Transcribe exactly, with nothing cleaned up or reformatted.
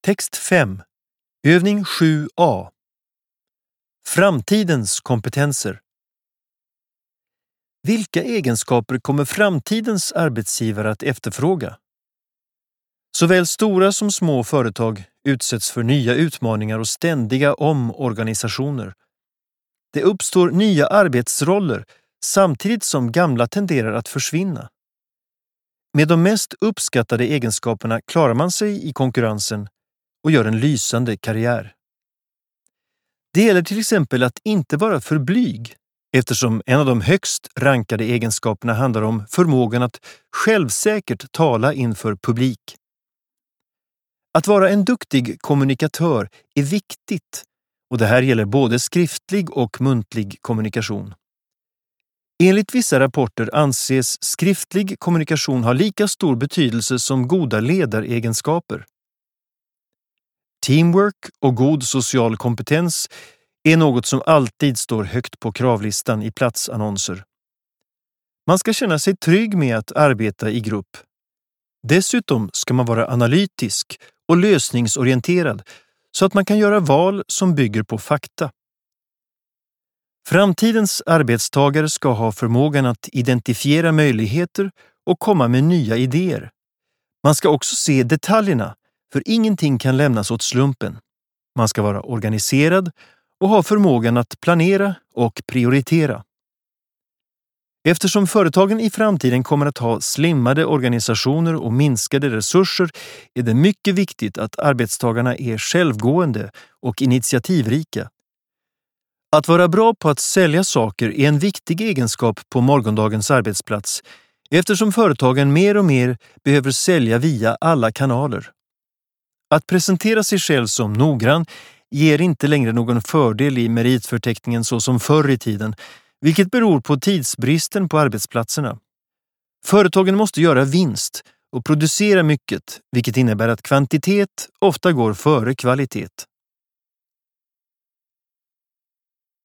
Text fem. Övning sju a. Framtidens kompetenser. Vilka egenskaper kommer framtidens arbetsgivare att efterfråga? Såväl stora som små företag utsätts för nya utmaningar och ständiga omorganisationer. Det uppstår nya arbetsroller samtidigt som gamla tenderar att försvinna. Med de mest uppskattade egenskaperna klarar man sig i konkurrensen och gör en lysande karriär. Det gäller till exempel att inte vara för blyg, eftersom en av de högst rankade egenskaperna handlar om förmågan att självsäkert tala inför publik. Att vara en duktig kommunikatör är viktigt, och det här gäller både skriftlig och muntlig kommunikation. Enligt vissa rapporter anses skriftlig kommunikation ha lika stor betydelse som goda ledaregenskaper. Teamwork och god social kompetens är något som alltid står högt på kravlistan i platsannonser. Man ska känna sig trygg med att arbeta i grupp. Dessutom ska man vara analytisk och lösningsorienterad så att man kan göra val som bygger på fakta. Framtidens arbetstagare ska ha förmågan att identifiera möjligheter och komma med nya idéer. Man ska också se detaljerna, för ingenting kan lämnas åt slumpen. Man ska vara organiserad och ha förmågan att planera och prioritera. Eftersom företagen i framtiden kommer att ha slimmade organisationer och minskade resurser är det mycket viktigt att arbetstagarna är självgående och initiativrika. Att vara bra på att sälja saker är en viktig egenskap på morgondagens arbetsplats, eftersom företagen mer och mer behöver sälja via alla kanaler. Att presentera sig själv som noggrann ger inte längre någon fördel i meritförteckningen så som förr i tiden, vilket beror på tidsbristen på arbetsplatserna. Företagen måste göra vinst och producera mycket, vilket innebär att kvantitet ofta går före kvalitet.